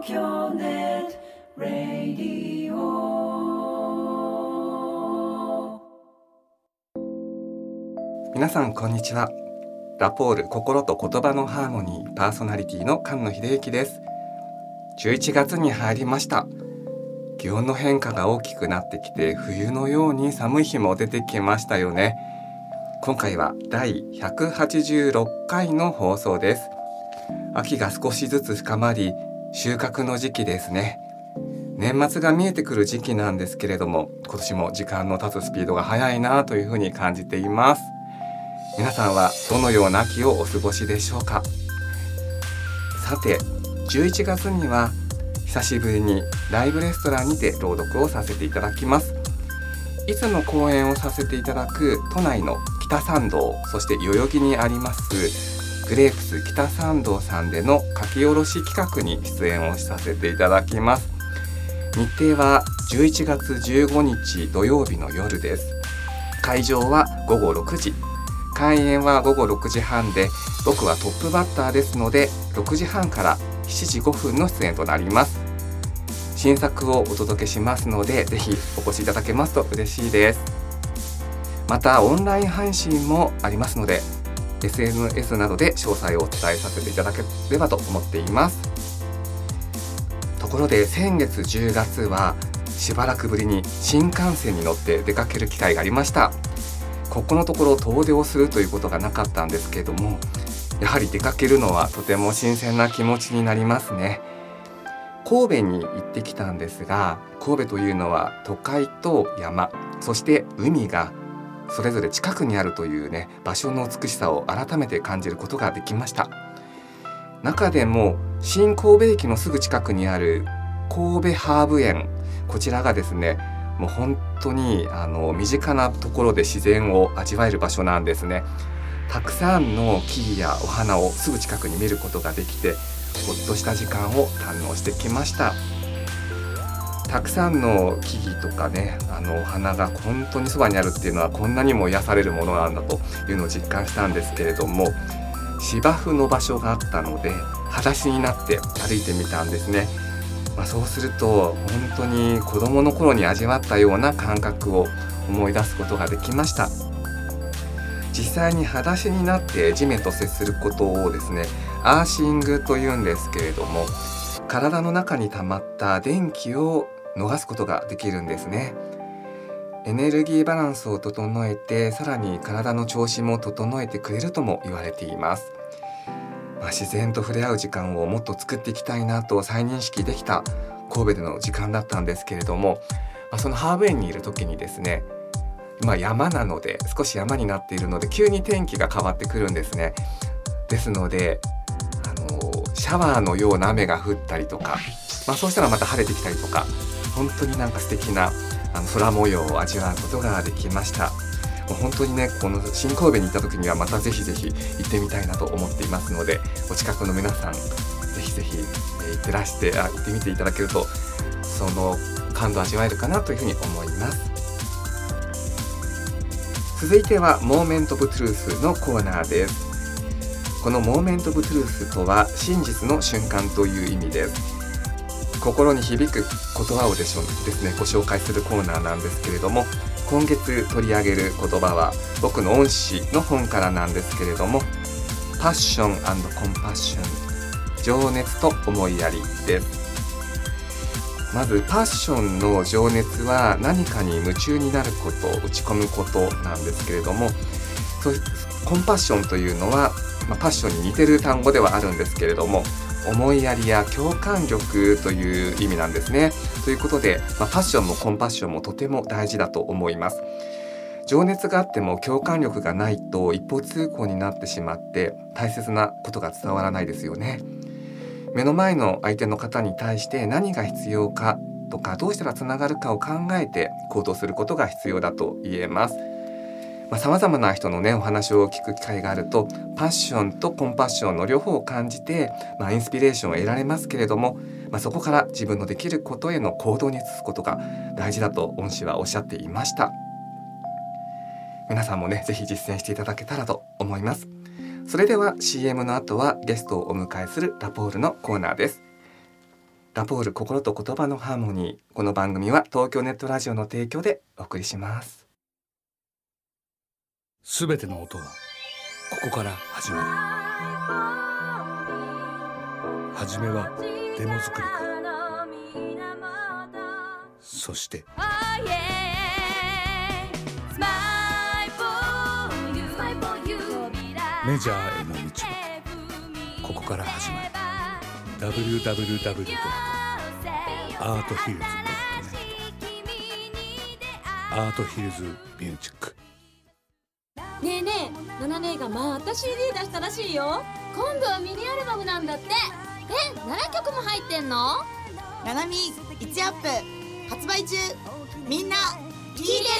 京ネットラディオ。 皆さんこんにちは。ラポール心と言葉のハーモニーパーソナリティの菅野秀幸です。11月に入りました。気温の変化が大きくなってきて、冬のように寒い日も出てきましたよね。今回は第186回の放送です。秋が少しずつ深まり、収穫の時期ですね。年末が見えてくる時期なんですけれども、今年も時間の経つスピードが速いなというふうに感じています。皆さんはどのような秋をお過ごしでしょうか。さて、11月には久しぶりにライブレストランにて朗読をさせていただきます。いつも講演をさせていただく都内の北参道、そして代々木にありますグレープス北参道さんでの書き下ろし企画に出演をさせていただきます。日程は11月15日土曜日の夜です。会場は午後6時、開演は午後6時半で、僕はトップバッターですので6時半から7時5分の出演となります。新作をお届けしますので、ぜひお越しいただけますと嬉しいです。またオンライン配信もありますので、SNS などで詳細をお伝えさせていただければと思っています。ところで先月10月はしばらくぶりに新幹線に乗って出かける機会がありました。ここのところ遠出をするということがなかったんですけれども、やはり出かけるのはとても新鮮な気持ちになりますね。神戸に行ってきたんですが、神戸というのは都会と山、そして海がそれぞれ近くにあるというね、場所の美しさを改めて感じることができました。中でも新神戸駅のすぐ近くにある神戸ハーブ園、こちらがですね、もう本当に身近なところで自然を味わえる場所なんですね。たくさんの木々やお花をすぐ近くに見ることができて、ほっとした時間を堪能してきました。たくさんの木々とかね、お花が本当にそばにあるっていうのは、こんなにも癒されるものなんだというのを実感したんですけれども、芝生の場所があったので裸足になって歩いてみたんですね。そうすると本当に子どもの頃に味わったような感覚を思い出すことができました。実際に裸足になって地面と接することをですね、アーシングというんですけれども、体の中に溜まった電気を逃すことができるんですね。エネルギーバランスを整えて、さらに体の調子も整えてくれるとも言われています。自然と触れ合う時間をもっと作っていきたいなと再認識できた神戸での時間だったんですけれども、そのハーブ園にいる時にですね、山なので、少し山になっているので急に天気が変わってくるんですね。ですのでシャワーのような雨が降ったりとか、そうしたらまた晴れてきたりとか、本当になんか素敵な空模様を味わうことができました。本当にね、この新神戸に行った時にはまたぜひぜひ行ってみたいなと思っていますので、お近くの皆さんぜひぜひ行ってみていただけると、その感動を味わえるかなというふうに思います。続いてはモーメントオブトゥルースのコーナーです。このモーメントオブトゥルースとは真実の瞬間という意味です。心に響く言葉をですね、ご紹介するコーナーなんですけれども、今月取り上げる言葉は僕の恩師の本からなんですけれども、パッション&コンパッション、情熱と思いやりです。まずパッションの情熱は何かに夢中になること、打ち込むことなんですけれども、コンパッションというのは、パッションに似てる単語ではあるんですけれども、思いやりや共感力という意味なんですね。ということで、パッションもコンパッションもとても大事だと思います。情熱があっても共感力がないと一方通行になってしまって、大切なことが伝わらないですよね。目の前の相手の方に対して何が必要かとか、どうしたらつながるかを考えて行動することが必要だと言えます。様々な人のね、お話を聞く機会があると、パッションとコンパッションの両方を感じて、インスピレーションを得られますけれども、そこから自分のできることへの行動に移すことが大事だと恩師はおっしゃっていました。皆さんもね、ぜひ実践していただけたらと思います。それでは CM の後はゲストをお迎えするラポールのコーナーです。 ラポール心と言葉のハーモニー。この番組は東京ネットラジオの提供でお送りします。 すべての音はここから始まる。はじめはデモ作りから、そしてメジャーへの道はここから始まる。 www.arthhills.net アートヒルズミュージック。 ねえねえ、ナナ姉がまた CD 出したらしいよ。今度はミニアルバムなんだって。7曲も入ってんの？ ナナミ1アップ発売中。みんな聞いてね。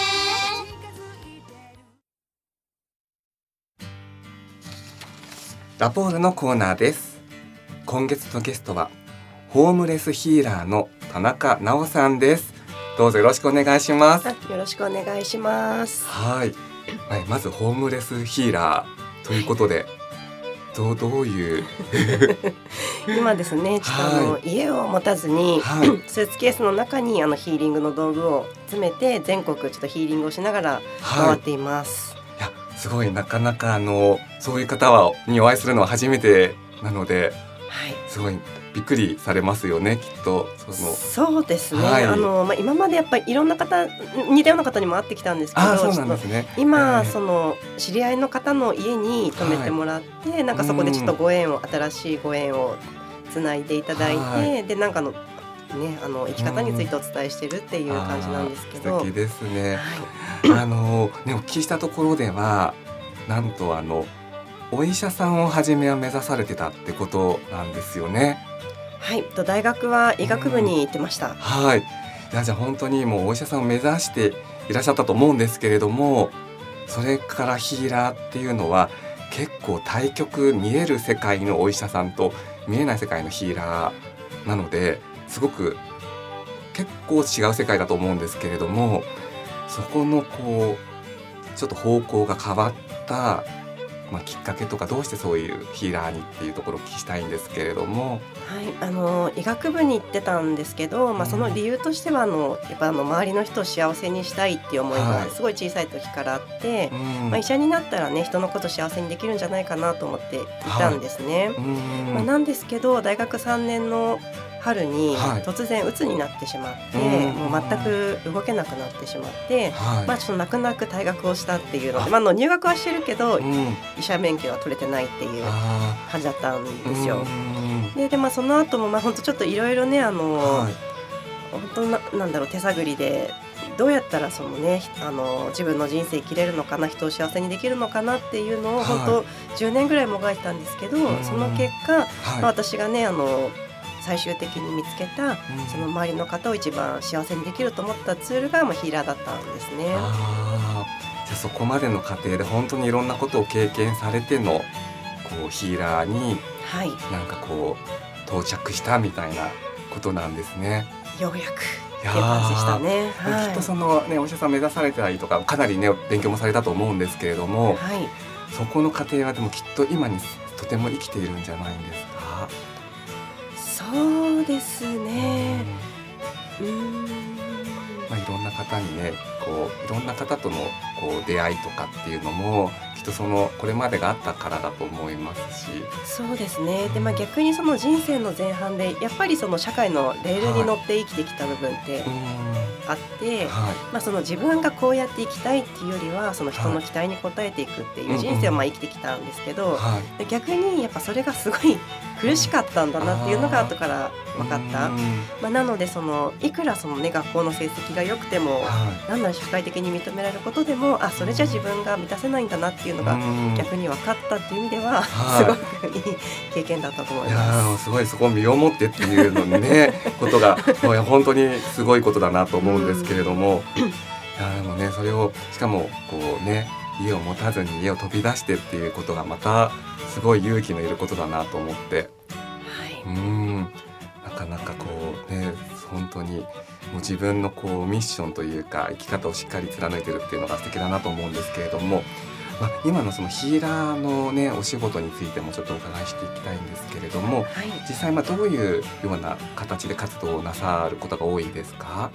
ラポールのコーナーです。今月のゲストはホームレスヒーラーの田中直さんです。どうぞよろしくお願いします。 よろしくお願いします。 はい、まずホームレスヒーラーということで、どういう今ですね、ちょっと家を持たずに、スーツケースの中にヒーリングの道具を詰めて全国ちょっとヒーリングをしながら回っています。 いや、すごい、なかなかそういう方にお会いするのは初めてなので、すごいびっくりされますよね、きっと。 そうですね、今までやっぱりいろんな方、似たような方にも会ってきたんですけど、 そうなんですね。 今、知り合いの方の家に泊めてもらって、なんかそこでちょっと新しいご縁をつないでいただいて、でなんか生き方についてお伝えしてるっていう感じなんですけど。 素敵ですね。お聞きしたところでは、なんとお医者さんを初めは目指されてたってことなんですよね。 はい、大学は医学部に行ってました。 はい。じゃあ本当にもうお医者さんを目指していらっしゃったと思うんですけれども、それからヒーラーっていうのは結構対極、見える世界のお医者さんと見えない世界のヒーラーなので、すごく結構違う世界だと思うんですけれども、そこのちょっと方向が変わったきっかけとか、どうしてそういうヒーラーにっていうところをお聞きしたいんですけれども。 はい、医学部に行ってたんですけど、その理由としてはやっぱ周りの人を幸せにしたいっていう思いがすごい小さい時からあって、医者になったらね、人のこと幸せにできるんじゃないかなと思っていたんですね。なんですけど、大学3年の春に突然鬱になってしまって、もう全く動けなくなってしまって、ちょっと泣く泣く退学をしたっていうので、入学はしてるけど、医者免許は取れてないっていう感じだったんですよ。でその後も本当ちょっといろいろね、本当なんだろう、手探りでどうやったら自分の人生生きれるのかな、人を幸せにできるのかなっていうのを本当10年ぐらいもがいたんですけど、その結果、私がね最終的に見つけた、その周りの方を一番幸せにできると思ったツールがヒーラーだったんですね。 じゃあそこまでの過程で本当にいろんなことを経験されてのヒーラーになんか到着したみたいなことなんですね。 ようやくっていう感じでしたね。 きっとお医者さん目指されたりとか、かなりね勉強もされたと思うんですけれども、そこの過程はでもきっと今にとても生きているんじゃないんですか？ そうですね。 いろんな方にね、いろんな方との出会いとかっていうのもきっとこれまでがあったからだと思いますし。そうですね。で逆に人生の前半でやっぱり社会のレールに乗って生きてきた部分ってあって、自分がこうやって生きたいっていうよりは人の期待に応えていくっていう人生を生きてきたんですけど、逆にやっぱそれがすごい苦しかったんだなっていうのが後から分かった。なのでいくら学校の成績が良くても、社会的に認められることでも、それじゃ自分が満たせないんだなっていうのが逆に分かったっていう意味では、すごくいい経験だったと思います。 すごい、そこを身をもってっていうのにねことが本当にすごいことだなと思うんですけれども、でもね、それをしかも家を持たずに家を飛び出してっていうことがまたすごい勇気のいることだなと思って、なかなか本当にもう自分のミッションというか生き方をしっかり貫いてるっていうのが素敵だなと思うんですけれども、 今のそのヒーラーのねお仕事についてもちょっとお伺いしていきたいんですけれども、 はい、 実際どういうような形で活動をなさることが多いですか？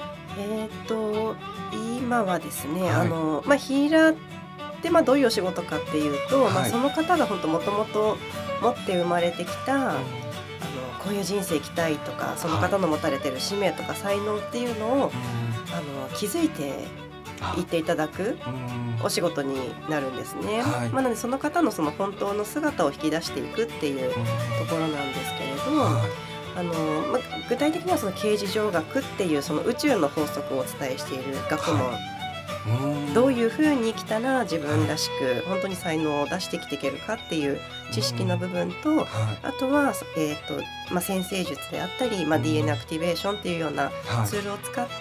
今はですね、 はい、 ヒーラーってどういうお仕事かっていうと、 はい、 その方が本当もともと持って生まれてきた、こういう人生生きたいとか、その方の持たれてる使命とか才能っていうのを、気づいていっていただくお仕事になるんですね。 はい、 なのでその方のその本当の姿を引き出していくっていうところなんですけれど、具体的にはその形而上学っていうその宇宙の法則をお伝えしている学問、どういうふうに生きたら自分らしく本当に才能を出してきていけるかっていう知識の部分と、あとは、占星術であったり、DNA アクティベーションっていうようなツールを使って、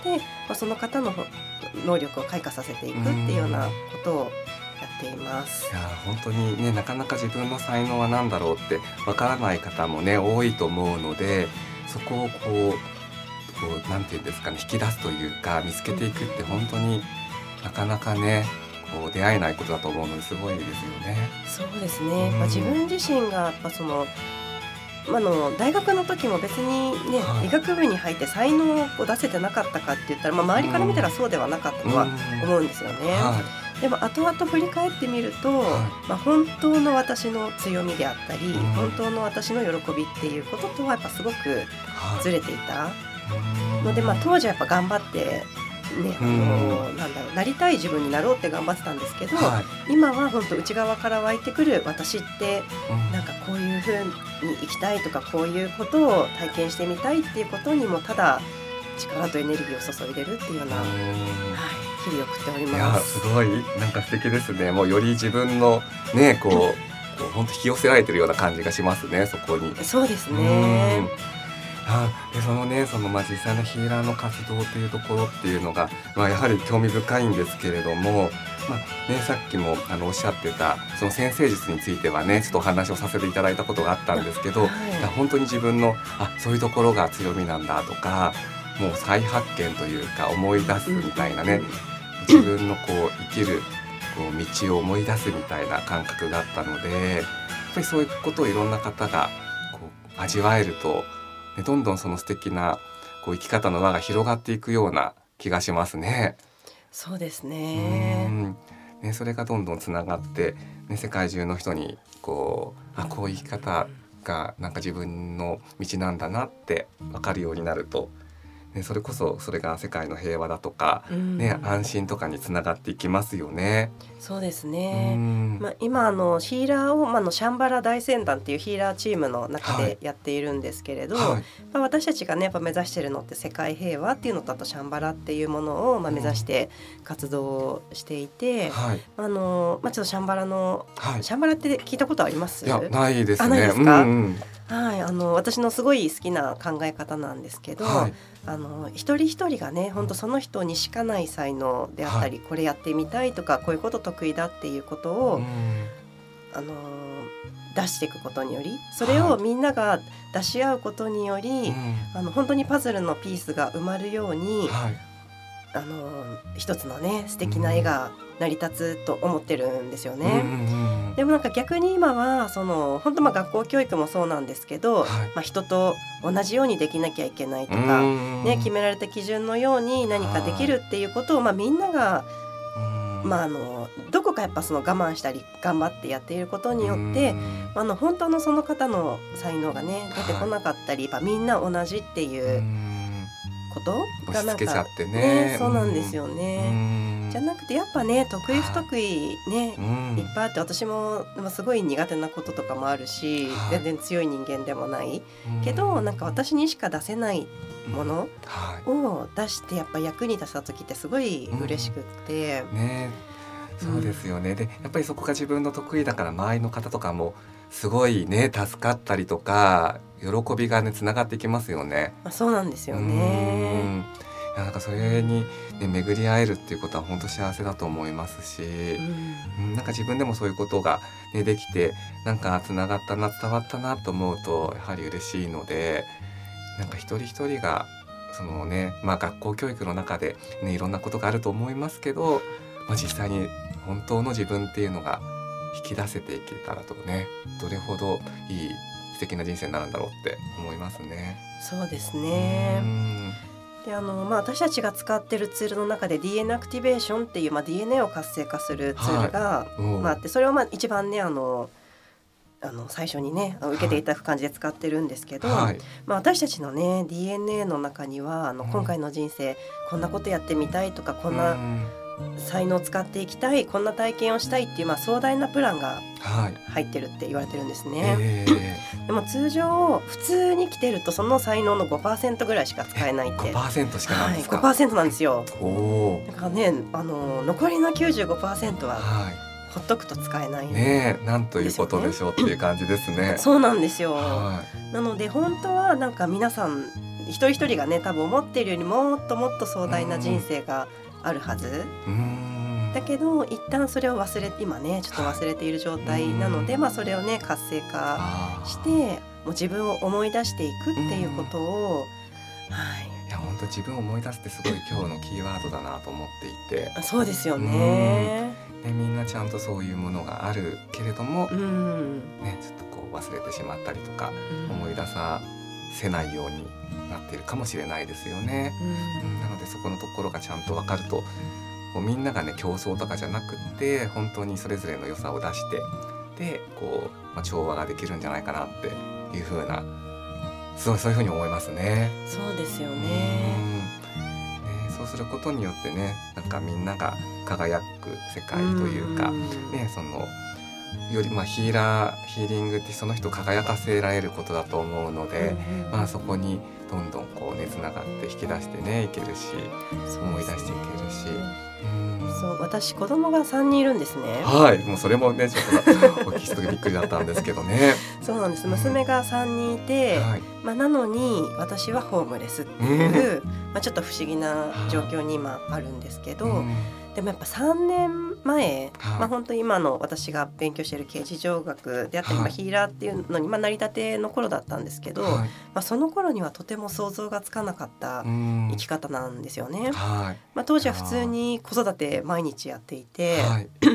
その方の能力を開花させていくっていうようなことをやっています。 いや本当にね、なかなか自分の才能は何だろうってわからない方もね多いと思うので、そこをこうなんていうんですかね、引き出すというか見つけていくって本当になかなかねこう出会えないことだと思うのですごいですよね。 そうですね、自分自身がやっぱその大学の時も別にね、医学部に入って才能を出せてなかったかって言ったら、周りから見たらそうではなかったとは思うんですよね。でも後々振り返ってみると、本当の私の強みであったり、本当の私の喜びっていうこととはやっぱすごくずれていたので、当時はやっぱ頑張ってね、なりたい自分になろうって頑張ってたんですけど、今は本当内側から湧いてくる私ってなんかこういう風に生きたいとか、こういうことを体験してみたいっていうことにもただ力とエネルギーを注いでるっていうような、日々を送っております。 いやすごいなんか素敵ですね。もうより自分のねこう本当引き寄せられてるような感じがしますね、そこに。 そうですね。 でその実際のヒーラーの活動というところっていうのが、やはり興味深いんですけれども、さっきもおっしゃってたその占星術についてはねちょっとお話をさせていただいたことがあったんですけど、本当に自分のそういうところが強みなんだとか、もう再発見というか思い出すみたいなね、自分のこう生きるこう道を思い出すみたいな感覚があったので、やっぱりそういうことをいろんな方がこう味わえると、どんどんその素敵なこう生き方の輪が広がっていくような気がしますね。 そうですね。 それがどんどんつながって、世界中の人にこうこういう生き方がなんか自分の道なんだなって分かるようになると、それこそそれが世界の平和だとか、安心とかにつながっていきますよね。 そうですね。今ヒーラーを、シャンバラ大船団っていうヒーラーチームの中でやっているんですけれど、私たちがねやっぱ目指しているのって世界平和っていうのと、あとシャンバラっていうものを目指して活動していて、ちょっとシャンバラの、シャンバラって聞いたことあります？ いやないですね。 ないですか？私のすごい好きな考え方なんですけど、一人一人がね本当その人にしかない才能であったり、これやってみたいとか、こういうこと得意だっていうことを、出していくことにより、それをみんなが出し合うことにより、本当にパズルのピースが埋まるように、一つのね素敵な絵が成り立つと思ってるんですよね。でもなんか逆に今は本当学校教育もそうなんですけど、人と同じようにできなきゃいけないとか、決められた基準のように何かできるっていうことを、みんながどこかやっぱ我慢したり頑張ってやっていることによって、本当のその方の才能がね出てこなかったり、みんな同じっていうことがなんか押し付けちゃってね。 そうなんですよね。じゃなくてやっぱね得意不得意ね、いっぱいあって、私もすごい苦手なこととかもあるし、全然強い人間でもないけど、なんか私にしか出せないものを出してやっぱ役に立てた時ってすごい嬉しくって、 そうですよね。でやっぱりそこが自分の得意だから、周りの方とかもすごいね助かったりとか、喜びがねつながってきますよね。 そうなんですよね。 なんかそれに、巡り会えるっていうことは本当幸せだと思いますし、なんか自分でもそういうことが、できて、なんかつながったな伝わったなと思うとやはり嬉しいので、なんか一人一人が学校教育の中で、いろんなことがあると思いますけど、実際に本当の自分っていうのが引き出せていけたらとね、どれほどいい素敵な人生になるんだろうって思いますね。 そうですね。で私たちが使ってるツールの中で DNA アクティベーションっていう、DNA を活性化するツールが、あって、それを一番ね最初にね受けていただく感じで使ってるんですけど、私たちのね DNA の中には今回の人生こんなことやってみたいとか、こんな才能を使っていきたい、こんな体験をしたいっていう壮大なプランが入ってるって言われてるんですね。でも通常普通に来てるとその才能の 5% ぐらいしか使えないって。 5% しかなんですか。 5% なんですよ。だからね残りの 95% はほっとくと使えないね。なんということでしょうっていう感じですね。 そうなんですよ。なので本当はなんか皆さん一人一人がね多分思っているよりもっともっと壮大な人生があるはずだけど、一旦それを今ねちょっと忘れている状態なので、それをね活性化してもう自分を思い出していくっていうことを、 いや本当自分を思い出すってすごい今日のキーワードだなと思っていて。 そうですよね。 みんなちゃんとそういうものがあるけれども、ちょっとこう忘れてしまったりとか、思い出させないようになっているかもしれないですよね。なのでそこのところがちゃんと分かると、みんながね競争とかじゃなくって本当にそれぞれの良さを出してでこう、調和ができるんじゃないかなっていう風な、そういう風に思いますね。 そうですよね。 そうすることによってね、なんかみんなが輝く世界というか、そのよりヒーリングってその人を輝かせられることだと思うので、そこにどんどんこうねつながって引き出してねいけるし、思い出していけるし。 そう私子供が3人いるんですね。 もうそれもねちょっとお聞きしてびっくりだったんですけどね。 そうなんです。娘が3人いて、なのに私はホームレスっていう、ちょっと不思議な状況に今あるんですけど、でもやっぱ3年前、本当に今の私が勉強している形而上学であったり、ヒーラーっていうのに成り立ての頃だったんですけど、その頃にはとても想像がつかなかった生き方なんですよね。当時は普通に子育て毎日やっていて、いや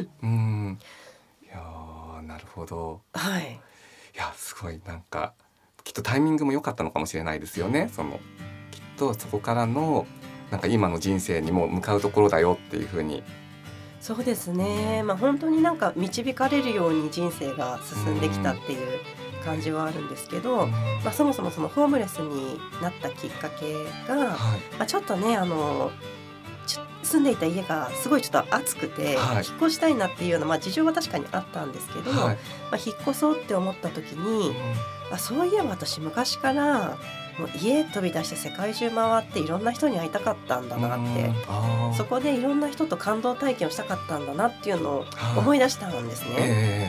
なるほど。 いやすごいなんかきっとタイミングも良かったのかもしれないですよね。きっとそこからのなんか今の人生にも向かうところだよっていう風に。 そうですね。本当になんか導かれるように人生が進んできたっていう感じはあるんですけど、そもそもそのホームレスになったきっかけが、ちょっとね住んでいた家がすごいちょっと暑くて、引っ越したいなっていうような、事情は確かにあったんですけど、引っ越そうって思った時に、そういえば私昔からもう家飛び出して世界中回っていろんな人に会いたかったんだなって、そこでいろんな人と感動体験をしたかったんだなっていうのを思い出したんですね。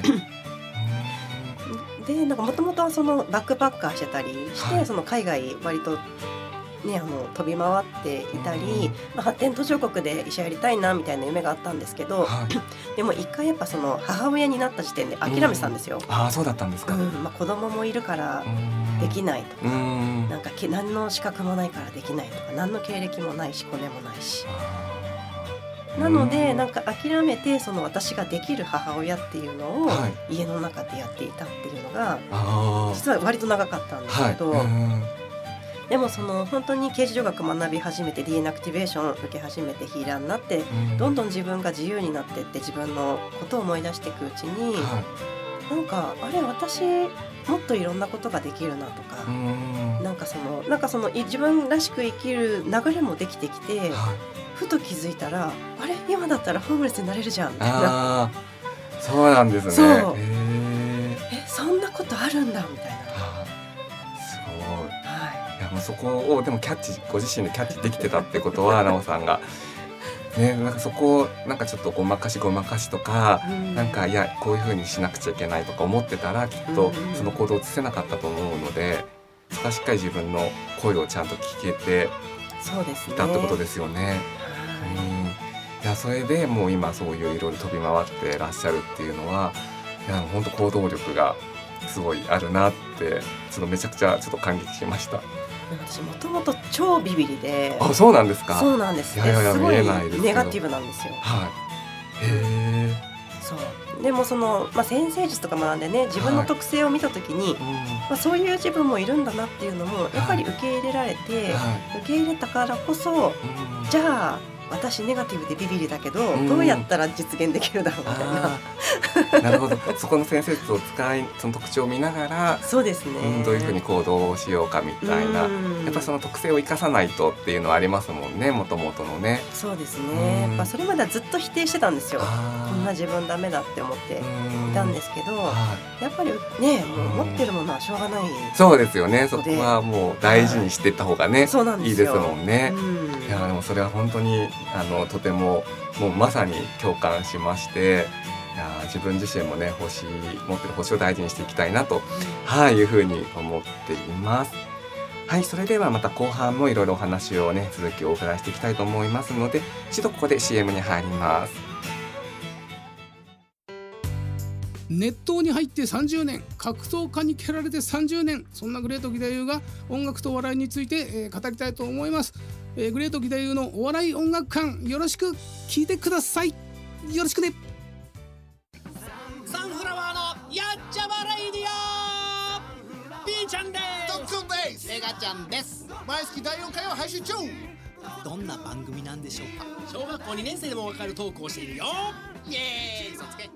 でなんかもともとはそのバックパッカーしてたりして、その海外割とね飛び回っていたり、発展途上国で医者やりたいなみたいな夢があったんですけど、でも一回やっぱその母親になった時点で諦めてたんですよ。 そうだったんですか。 子供もいるからできないとか、なんか何の資格もないからできないとか、何の経歴もないしコネもないし、なのでなんか諦めてその私ができる母親っていうのを家の中でやっていたっていうのが実は割と長かったんですけど、でもその本当に形而上学学び始めて DNA アクティベーションを受け始めてヒーラーになって、どんどん自分が自由になっていって自分のことを思い出していくうちに、なんか私もっといろんなことができるなとか、なんかその自分らしく生きる流れもできてきて、ふと気づいたら今だったらホームレスになれるじゃんみたいな。 そうなんですね。 そんなことあるんだみたいな。 すごい。いやもうそこをでもご自身でキャッチできてたってことはなおさんがなんかそこをなんかちょっとごまかしとか、なんかいやこういう風にしなくちゃいけないとか思ってたら、きっとその行動を移せなかったと思うので、そこはしっかり自分の声をちゃんと聞けていたってことですよね。いやそれでもう今そういういろいろ飛び回ってらっしゃるっていうのは、いや本当行動力がすごいあるなってちょっとめちゃくちゃちょっと感激しました。 私もともと超ビビリで。 そうなんですか。 そうなんです。 いやすごい見えないですけどネガティブなんですよ。 そうでもその、先生術とか学んでね自分の特性を見た時に、そういう自分もいるんだなっていうのもやっぱり受け入れられて、受け入れたからこそ、じゃあ私ネガティブでビビリだけど、どうやったら実現できるだろうみたいな。 なるほど。そこの先生術を使い、その特徴を見ながら、 そうですね、 どういうふうに行動をしようかみたいな、やっぱりその特性を生かさないとっていうのはありますもんね、もともとのね。 そうですね、やっぱそれまではずっと否定してたんですよ。こんな自分ダメだって思っていたんですけど、やっぱりねもう持ってるものはしょうがない。 そうですよね。そこはもう大事にしていった方がね、いいですもんね。いやでもそれは本当にとてももうまさに共感しまして、いや自分自身もね持ってる星を大事にしていきたいなと、いうふうに思っています。はい、それではまた後半もいろいろお話をね続きをお伺いしていきたいと思いますので、一度ここで CM に入ります。 熱湯に入って30年、格闘家に蹴られて30年、そんなグレート義太夫が音楽とお笑いについて、語りたいと思います。グレート義太夫のお笑い音楽館、よろしく聞いてください。よろしくね。 サンフラワーのやっちゃまレイディオ、ピーちゃんです。 トッツンです。 メガちゃんです。 毎月第4回を配信中。 どんな番組なんでしょうか。小学校2年生でもわかるトークをしているよ。イエーイ、嘘つけ。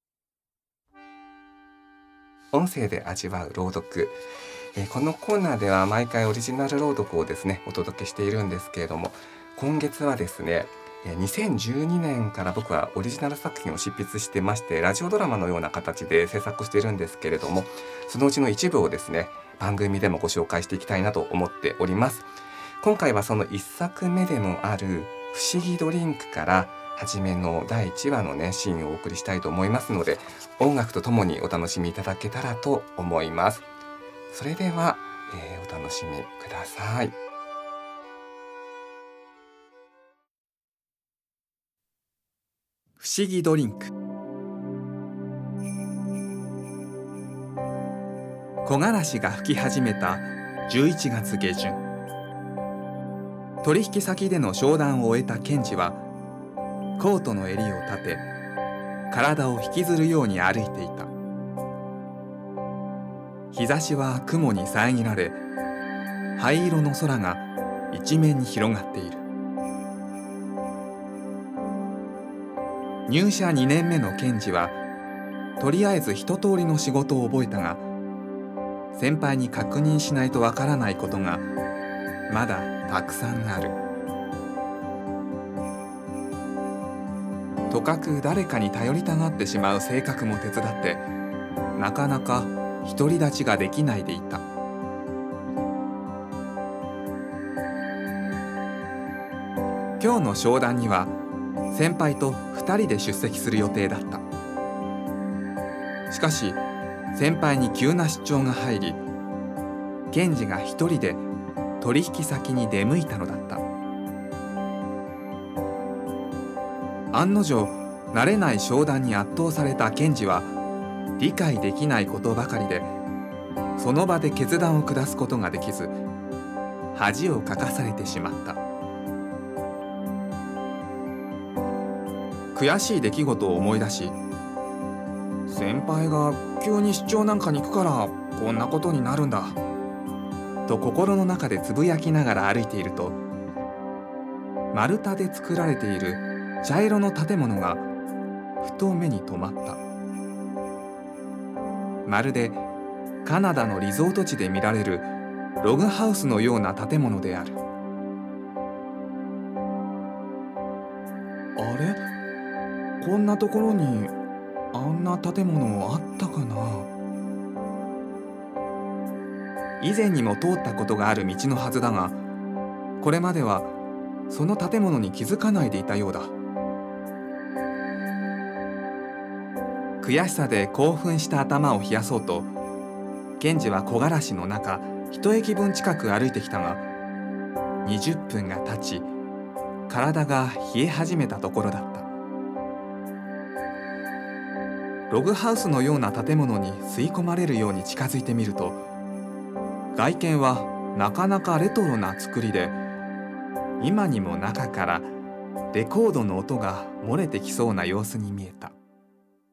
音声で味わう朗読、このコーナーでは毎回オリジナル朗読をですねお届けしているんですけれども、今月はですね2012年から僕はオリジナル作品を執筆してまして、ラジオドラマのような形で制作しているんですけれども、そのうちの一部をですね番組でもご紹介していきたいなと思っております。今回はその一作目でもある不思議ドリンクから初めの第1話のねシーンをお送りしたいと思いますので、音楽とともにお楽しみいただけたらと思います。それでは、お楽しみください。 不思議ドリンク。木枯らしが吹き始めた11月下旬、取引先での商談を終えた検事はコートの襟を立て、体を引きずるように歩いていた。日差しは雲に遮られ、灰色の空が一面に広がっている。入社2年目の検事はとりあえず一通りの仕事を覚えたが、先輩に確認しないとわからないことがまだたくさんある。とかく誰かに頼りたがってしまう性格も手伝って、なかなか独り立ちができないでいた。今日の商談には先輩と2人で出席する予定だった。しかし先輩に急な出張が入り、検事が1人で取引先に出向いたのだった。案の定慣れない商談に圧倒された検事は理解できないことばかりで、その場で決断を下すことができず恥をかかされてしまった。悔しい出来事を思い出し、先輩が急に出張なんかに行くからこんなことになるんだと心の中でつぶやきながら歩いていると、丸太で作られている茶色の建物がふと目に留まった。まるでカナダのリゾート地で見られるログハウスのような建物である。あれ、こんなところにあんな建物あったかな。以前にも通ったことがある道のはずだが、これまではその建物に気づかないでいたようだ。悔しさで興奮した頭を冷やそうと、検事は木枯らしの中一駅分近く歩いてきたが、20分が経ち体が冷え始めたところだった。ログハウスのような建物に吸い込まれるように近づいてみると、外見はなかなかレトロな作りで、今にも中からレコードの音が漏れてきそうな様子に見えた。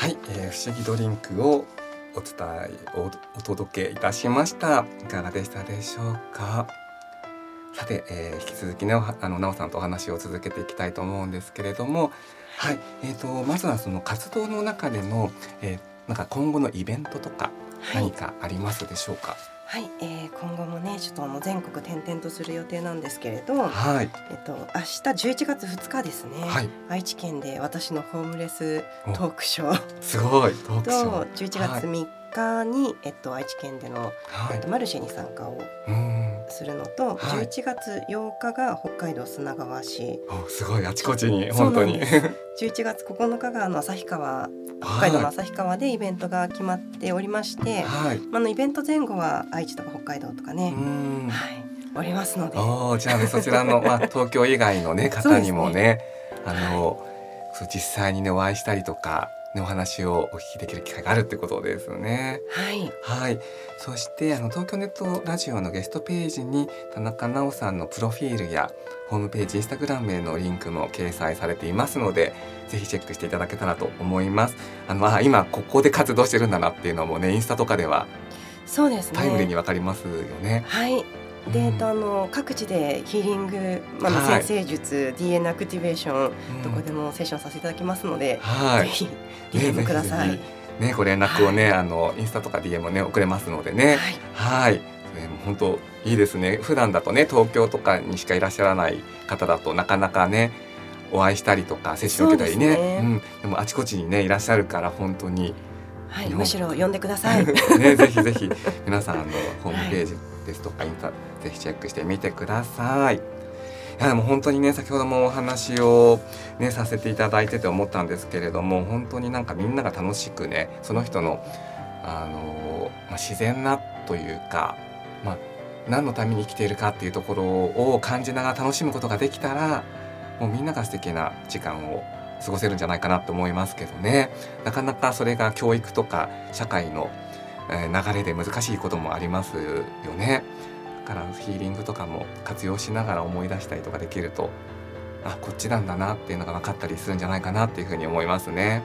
はい、不思議ドリンクをお届けいたしました。いかがでしたでしょうか。さて、引き続きねなおさんとお話を続けていきたいと思うんですけれども、はい、まずはその活動の中での、なんか今後のイベントとか何かありますでしょうか。 はい、今後もねちょっと全国転々とする予定なんですけれど、 はい、 明日11月2日ですね、 はい、 愛知県で私のホームレストークショーすごいトークショーと11月3日に、愛知県での、マルシェに参加をするのと、11月8日が北海道砂川市、 すごいあちこちに本当に 11月9日が旭川、北海道の旭川でイベントが決まっておりまして、イベント前後は愛知とか北海道とかね、おりますので、 じゃあねそちらの、東京以外の、ね、方にもね実際にねお会いしたりとかお話をお聞きできる機会があるってことですね。はい、そして東京ネットラジオのゲストページに田中奈緒さんのプロフィールやホームページ、インスタグラムへのリンクも掲載されていますので、ぜひチェックしていただけたらと思います。今ここで活動してるんだなっていうのもねインスタとかではそうですね、 タイムリーにわかりますよね。 はいで各地でヒーリング、先生術、DNA アクティベーション、どこでもセッションさせていただきますので、ぜひ DM ください。 ご連絡をね、インスタとか DM ね送れますのでね。本当いいですね。普段だとね東京とかにしかいらっしゃらない方だとなかなかねお会いしたりとかセッション受けたりね、でもあちこちにねいらっしゃるから本当に、 むしろ呼んでください。 ぜひぜひ皆さんホームページですとかインスタぜひチェックしてみてください。いやでも本当にね先ほどもお話をねさせていただいてて思ったんですけれども、本当になんかみんなが楽しくねその人の自然なというか、何のために生きているかっていうところを感じながら楽しむことができたら、もうみんなが素敵な時間を過ごせるんじゃないかなと思いますけどね。なかなかそれが教育とか社会の流れで難しいこともありますよね。だからヒーリングとかも活用しながら思い出したりとかできると、こっちなんだなっていうのが分かったりするんじゃないかなっていうふうに思いますね。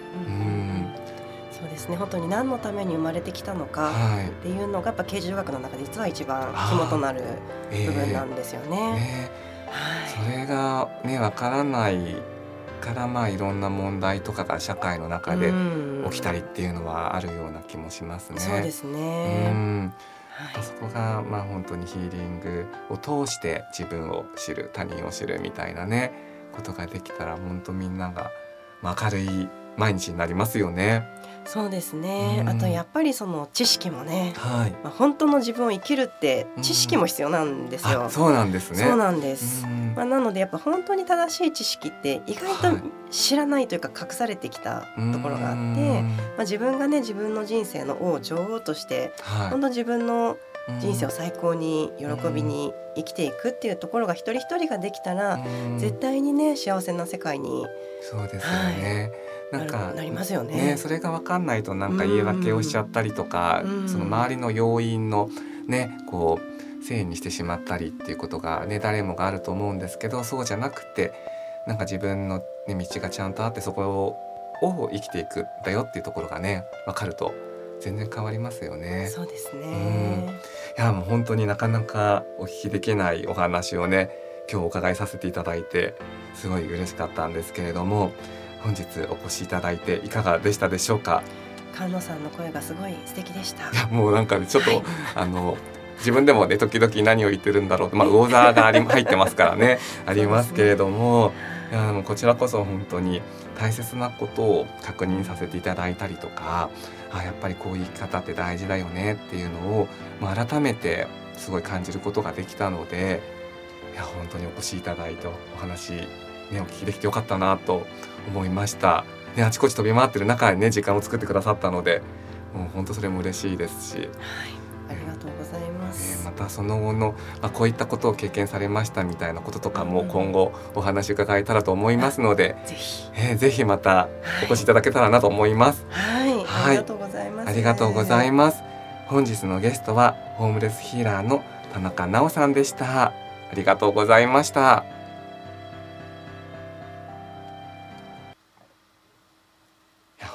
そうですね、本当に何のために生まれてきたのかっていうのがやっぱ形状学の中で実は一番肝となる部分なんですよね。 それがね分からないからいろんな問題とかが社会の中で起きたりっていうのはあるような気もしますね。 そうですね。 そこが本当にヒーリングを通して自分を知る、他人を知るみたいなねことができたら本当みんなが明るい毎日になりますよね。 そうですね、あとやっぱりその知識もね、本当の自分を生きるって知識も必要なんですよ。 そうなんですね。 そうなんです。なのでやっぱ本当に正しい知識って意外と知らないというか隠されてきたところがあって、自分がね自分の人生の王女王として、本当自分の人生を最高に喜びに生きていくっていうところが一人一人ができたら、絶対にね幸せな世界にそうですよね。 なりますよね。 それが分かんないとなんか言い訳をしちゃったりとか、その周りの要因のねこうせいにしてしまったりっていうことがね誰もがあると思うんですけど、そうじゃなくてなんか自分の、ね、道がちゃんとあってそこを生きていくんだよっていうところがね分かると全然変わりますよね。 そうですね。 いやもう本当になかなかお聞きできないお話をね今日お伺いさせていただいてすごい嬉しかったんですけれども、本日お越しいただいていかがでしたでしょうか。 菅野さんの声がすごい素敵でした。 いやもうなんかちょっと、自分でもね時々何を言ってるんだろうと、魚座が入ってますからねありますけれども、いやもうこちらこそ本当に大切なことを確認させていただいたりとか、やっぱりこういう生き方って大事だよねっていうのを、改めてすごい感じることができたので、いや本当にお越しいただいてお話、ね、お聞きできてよかったなと思いました、ね、あちこち飛び回ってる中にね時間を作ってくださったのでもう本当それも嬉しいですし、 ありがとうございます。 またその後の、こういったことを経験されましたみたいなこととかも今後お話伺えたらと思いますので、ぜひまたお越しいただけたらなと思います。 ありがとうございます。 ありがとうございます。本日のゲストはホームレスヒーラーの田中奈緒さんでした。ありがとうございました。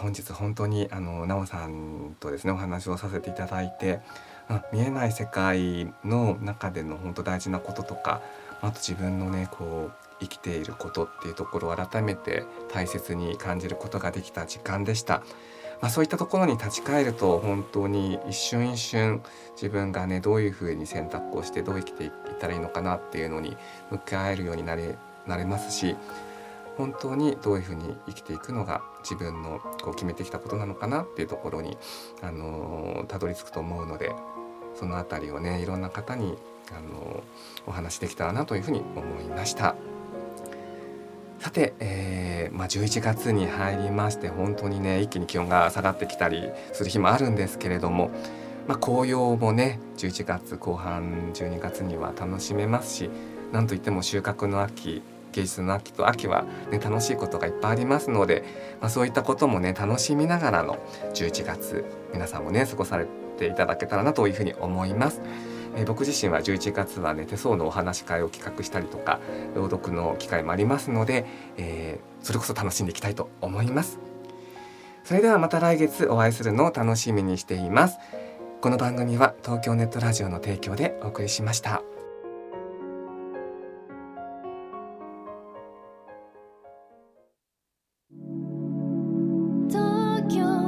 本日本当になおさんとですねお話をさせていただいて、見えない世界の中での本当大事なこととか、あと自分のねこう生きていることっていうところを改めて大切に感じることができた時間でした。そういったところに立ち返ると本当に一瞬一瞬自分がねどういうふうに選択をしてどう生きていったらいいのかなっていうのに向き合えるようになれますし、本当にどういうふうに生きていくのが自分のこう決めてきたことなのかなっていうところにたどり着くと思うので、そのあたりをねいろんな方にお話できたらなというふうに思いました。さて、11月に入りまして本当にね一気に気温が下がってきたりする日もあるんですけれども、紅葉もね11月後半12月には楽しめますし、なんといっても収穫の秋、芸術の秋と秋は、ね、楽しいことがいっぱいありますので、そういったこともね楽しみながらの11月皆さんもね過ごされていただけたらなというふうに思います。僕自身は11月はね手相のお話し会を企画したりとか朗読の機会もありますので、それこそ楽しんでいきたいと思います。それではまた来月お会いするのを楽しみにしています。この番組は東京ネットラジオの提供でお送りしました。 東京